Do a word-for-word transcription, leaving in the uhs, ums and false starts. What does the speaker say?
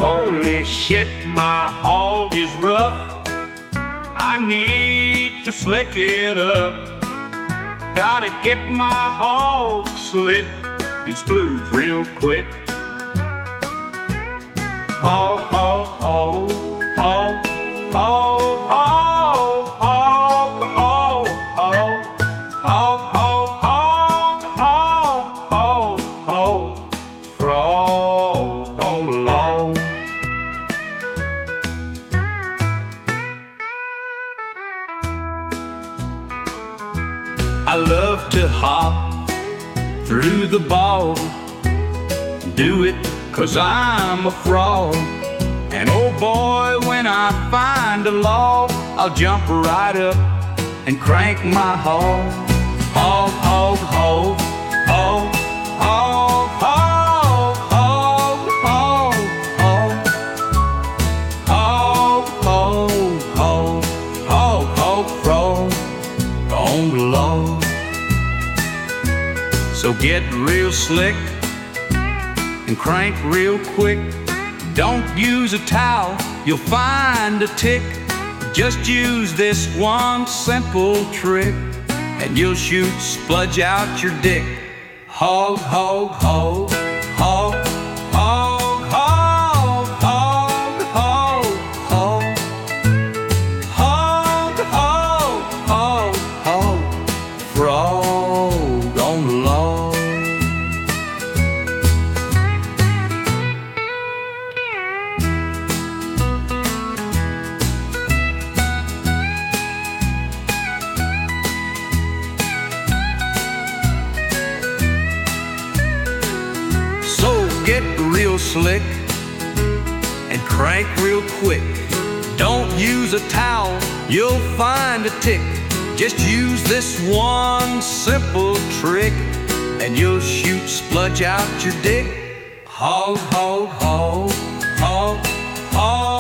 Holy shit, my hog is rough. I need to slick it up. Gotta get my hog slick and smooth real quick. Hog, hog, hog, hog, hog, hog, hog, hog, hog, hog, hog, hog, hog, hog, frog on the lawn. I love to hop through the bog, do it 'cause I'm a frog. And oh boy, when I find a log, I'll jump right up and crank my hog. Hog, hog, hog, hog, hog, hog, hog, hog, hog, hog, hog, hog, hog, hog, frog on the log. So get real slick and crank real quick. Don't use a towel, you'll find a tick. Just use this one simple trick and you'll shoot spludge out your dick. Hog, hog, hog, hog, hog, hog, hog, hog, hog, hog, hog, hog, hog, frog on the log. Get real slick and crank real quick. Don't use a towel, you'll find a tick. Just use this one simple trick and you'll shoot spludge out your dick. Hog, hog, hog, hog, hog.